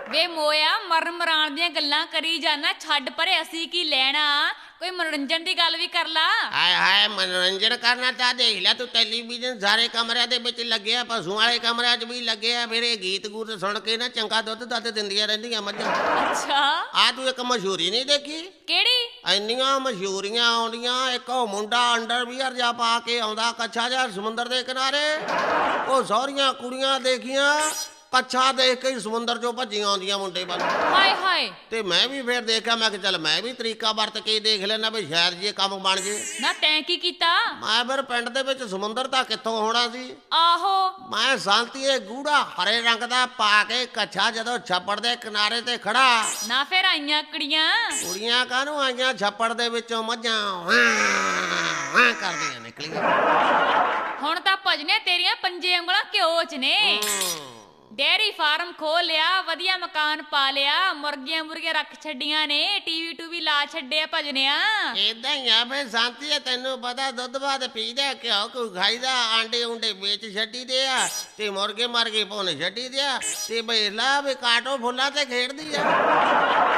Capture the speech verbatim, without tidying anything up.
ਵੇ ਮੋਇਆ ਮਰਨ ਮਰਾਣ ਦੀਆਂ ਗੱਲਾਂ ਕਰੀ ਜਾਣਾ, ਛੱਡ ਪਰੇ ਅਸੀਂ ਕੀ ਲੈਣਾ, ਕੋਈ ਮਨੋਰੰਜਨ ਦੀ ਗੱਲ ਵੀ ਕਰ ਲਾ। ਹਾਏ ਹਾਏ ਮਨੋਰੰਜਨ ਕਰਨਾ ਤਾਂ ਦੇਖ ਲੈ ਤੂੰ, ਟੈਲੀਵਿਜ਼ਨ ਸਾਰੇ ਕਮਰਿਆਂ ਦੇ ਵਿੱਚ ਲੱਗਿਆ, ਪਸ਼ੂਆਂ ਵਾਲੇ ਕਮਰਿਆਂ 'ਚ ਵੀ ਲੱਗਿਆ, ਫਿਰ ਇਹ ਗੀਤ ਗੂਤ ਸੁਣ ਕੇ ਨਾ ਚੰਗਾ ਦੁੱਧ ਦੱਧ ਦਿੰਦੀਆਂ ਰਹਿੰਦੀਆਂ ਮੱਝਾਂ। ਅੱਛਾ ਆ ਤੂੰ ਇੱਕ ਮਸ਼ਹੂਰੀ ਨਹੀਂ ਦੇਖੀ? ਕਿਹੜੀ? ਇੰਨੀਆਂ ਮਸ਼ਹੂਰੀਆਂ ਆਉਂਦੀਆਂ, ਇੱਕ ਉਹ ਮੁੰਡਾ ਅੰਡਰਵੀਅਰ ਜਾ ਪਾ ਕੇ ਆਉਂਦਾ ਕੱਛਾ ਜਿਹਾ ਸਮੁੰਦਰ ਦੇ ਕਿਨਾਰੇ, ਉਹ ਸਾਰੀਆਂ ਕੁੜੀਆਂ ਦੇਖੀਆਂ ਕੱਛਾ ਦੇਖ ਕੇ ਸਮੁੰਦਰ ਚੋਂ ਭੱਜੀਆਂ ਆਉਂਦੀਆਂ ਮੁੰਡੇ ਵੱਲ। ਹਾਏ ਹਾਏ। ਤੇ ਮੈਂ ਵੀ ਫਿਰ ਦੇਖਿਆ, ਮੈਂ ਕਿਹਾ ਚੱਲ ਮੈਂ ਵੀ ਤਰੀਕਾ ਵਰਤ ਕੇ ਦੇਖ ਲੈਣਾ ਵੀ ਸ਼ਾਇਦ ਜੇ ਕੰਮ ਬਣ ਜੇ। ਨਾ ਤੈਂ ਕੀ ਕੀਤਾ? ਮੈਂ ਫਿਰ ਪਿੰਡ ਦੇ ਵਿੱਚ ਸਮੁੰਦਰ ਤਾਂ ਕਿੱਥੋਂ ਹੋਣਾ ਸੀ। ਆਹੋ ਮੈਂ ਸਾਂਤੀਏ ਗੂੜਾ ਹਰੇ ਰੰਗ ਦਾ ਪਾ ਕੇ ਕੱਛਾ ਜਦੋਂ ਛੱਪੜ ਦੇ ਕਿਨਾਰੇ ਤੇ ਖੜਾ, ਨਾ ਫਿਰ ਆਈਆਂ ਕੁੜੀਆਂ? ਕੁੜੀਆਂ ਕਾਹਨੂੰ ਆਈਆਂ, ਛੱਪੜ ਦੇ ਵਿੱਚੋਂ ਮੱਝਾਂ ਹਾਂ ਕਰਦੀਆਂ ਨਿਕਲੀਆਂ। ਹੁਣ ਤਾਂ ਭਜਨੇ ਤੇਰੀਆਂ ਪੰਜੇ ਉਂਗਲਾਂ ਘਿਓ 'ਚ ਨੇ। ਡੇਅਰੀ ਫਾਰਮ ਖੋਲ ਲਿਆ, ਵਧੀਆ ਮਕਾਨ ਪਾ ਲਿਆ, ਮੁਰਗੀਆਂ ਮੁਰਗੀਆਂ ਰੱਖ ਛੱਡੀਆਂ ਨੇ, ਟੀਵੀ ਟੂਵੀ ਲਾ ਛੱਡਿਆ ਭਜਨਿਆ। ਏਦਾਂ ਹੀ ਆ ਫੇ ਸ਼ਾਂਤੀ, ਤੈਨੂੰ ਪਤਾ ਦੁੱਧ ਬਾਦ ਪੀਦਾ, ਘਿਓ ਘੂ ਖਾਈਦਾ, ਆਂਡੇ ਉਂਡੇ ਵੇਚ ਛੱਡੀ ਦੇ ਆ, ਤੇ ਮੁਰਗੇ ਮਰਗੇ ਭੁੰਨ ਛੱਡੀ ਦੇ ਆ, ਤੇ ਬੇਲਾ ਵੀ ਕਾਟੋ ਫੁੱਲਾਂ ਤੇ ਖੇਡਦੀ ਆ।